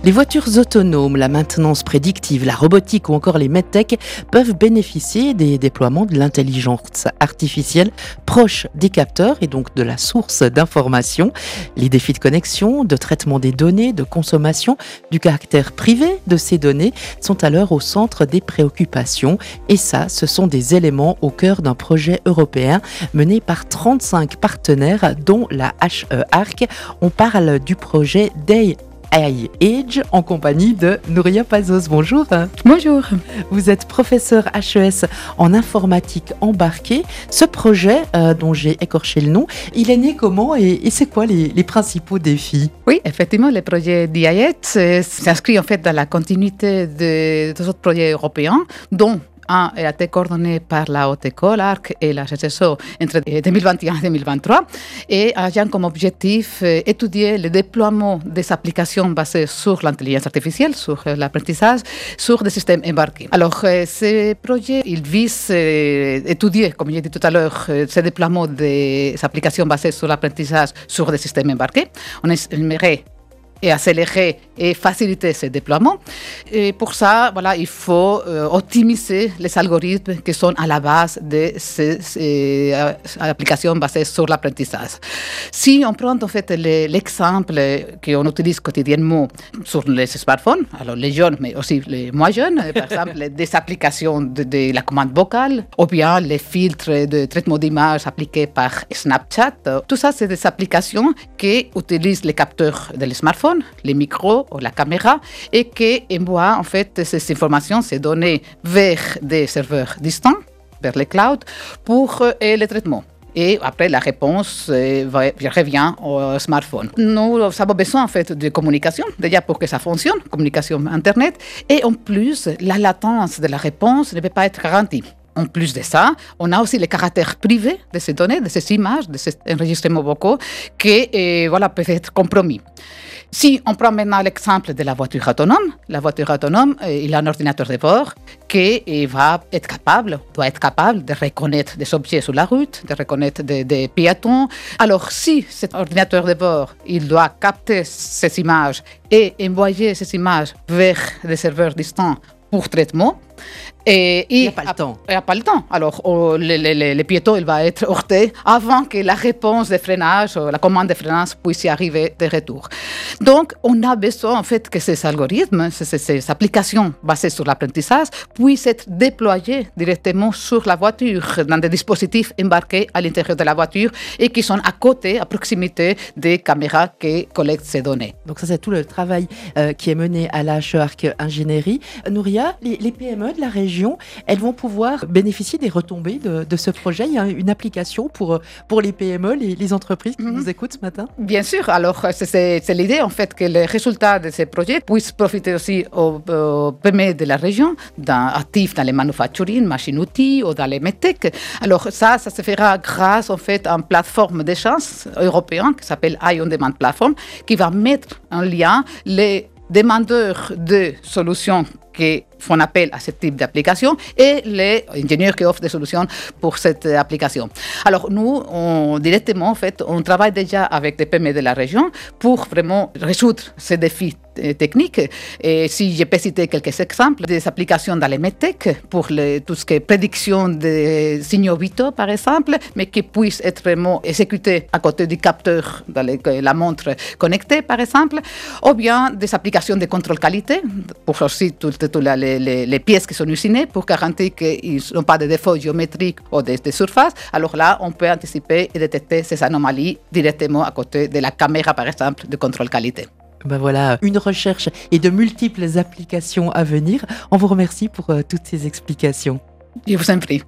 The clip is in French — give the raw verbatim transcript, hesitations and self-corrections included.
Les voitures autonomes, la maintenance prédictive, la robotique ou encore les medtech peuvent bénéficier des déploiements de l'intelligence artificielle proche des capteurs et donc de la source d'information. Les défis de connexion, de traitement des données, de consommation, du caractère privé de ces données sont alors au centre des préoccupations. Et ça, ce sont des éléments au cœur d'un projet européen mené par trente-cinq partenaires, dont la H E A R C. On parle du projet Day Age en compagnie de Nouria Pazos. Bonjour. Bonjour. Vous êtes professeur H E S en informatique embarquée. Ce projet, euh, dont j'ai écorché le nom, il est né comment et, et c'est quoi les, les principaux défis? Oui, effectivement, le projet D I A E s'inscrit en fait dans la continuité de, de autres projets européens, dont un a été coordonné par la Haute École, A R C et la G S O entre deux mille vingt et un et deux mille vingt-trois et ayant comme objectif euh, étudier le déploiement des applications basées sur l'intelligence artificielle, sur euh, l'apprentissage, sur des systèmes embarqués. Alors, euh, ce projet, il vise euh, étudier, comme j'ai dit tout à l'heure, euh, ce déploiement des applications basées sur l'apprentissage sur des systèmes embarqués. On aimerait et accélérer et faciliter ce déploiement. Et pour ça, voilà, il faut euh, optimiser les algorithmes qui sont à la base de ces, ces euh, applications basées sur l'apprentissage. Si on prend en fait le, l'exemple qu'on utilise quotidiennement sur les smartphones, alors les jeunes, mais aussi les moins jeunes, par exemple des applications de, de la commande vocale, ou bien les filtres de traitement d'image appliqués par Snapchat, tout ça, c'est des applications qui utilisent les capteurs de smartphone, les micros ou la caméra, et qui envoient en fait ces informations, ces données vers des serveurs distants, vers les clouds, pour euh, le traitement. Et après, la réponse euh, va, revient au smartphone. Nous avons besoin en fait de communication, déjà pour que ça fonctionne, communication Internet, et en plus, la latence de la réponse ne peut pas être garantie. En plus de ça, on a aussi le caractère privé de ces données, de ces images, de ces enregistrements vocaux qui euh, voilà, peuvent être compromis. Si on prend maintenant l'exemple de la voiture autonome, la voiture autonome, euh, il a un ordinateur de bord qui euh, va être capable, doit être capable de reconnaître des objets sur la route, de reconnaître des, des piétons. Alors, si cet ordinateur de bord, il doit capter ces images et envoyer ces images vers des serveurs distants pour traitement, et il n'y a pas le temps. Il n'y a pas le temps. Alors, oh, le, le, le piéton il va être heurté avant que la réponse de freinage, la commande de freinage puisse y arriver de retour. Donc, on a besoin en fait que ces algorithmes, ces, ces applications basées sur l'apprentissage puissent être déployées directement sur la voiture, dans des dispositifs embarqués à l'intérieur de la voiture et qui sont à côté, à proximité des caméras qui collectent ces données. Donc ça, c'est tout le travail euh, qui est mené à la H E A R C Ingénierie. Nouria, les, les P M E de la région, elles vont pouvoir bénéficier des retombées de, de ce projet. Il y a une application pour, pour les P M E, les, les entreprises qui mm-hmm. nous écoutent ce matin? Bien sûr. Alors, c'est, c'est, c'est l'idée, en fait, que les résultats de ces projets puissent profiter aussi aux, aux P M E de la région, dans, actifs dans les manufacturiers, machines-outils ou dans les medtech. Alors, ça, ça se fera grâce, en fait, à une plateforme d'échange européenne qui s'appelle Eye on Demand Platform, qui va mettre en lien les demandeurs de solutions qui font appel à ce type d'application et les ingénieurs qui offrent des solutions pour cette application. Alors nous, on, directement, en fait, on travaille déjà avec des P M E de la région pour vraiment résoudre ces défis techniques. Et si je peux citer quelques exemples, des applications dans les medtech pour les, tout ce qui est prédiction des signaux vitaux, par exemple, mais qui puissent être vraiment exécutées à côté du capteur dans les, la montre connectée, par exemple, ou bien des applications de contrôle qualité pour aussi toutes tout les, les, les pièces qui sont usinées pour garantir qu'ils n'ont pas de défauts géométriques ou de, de surface. Alors là, on peut anticiper et détecter ces anomalies directement à côté de la caméra, par exemple, de contrôle qualité. Ben voilà, une recherche et de multiples applications à venir. On vous remercie pour euh, toutes ces explications. Je vous en prie.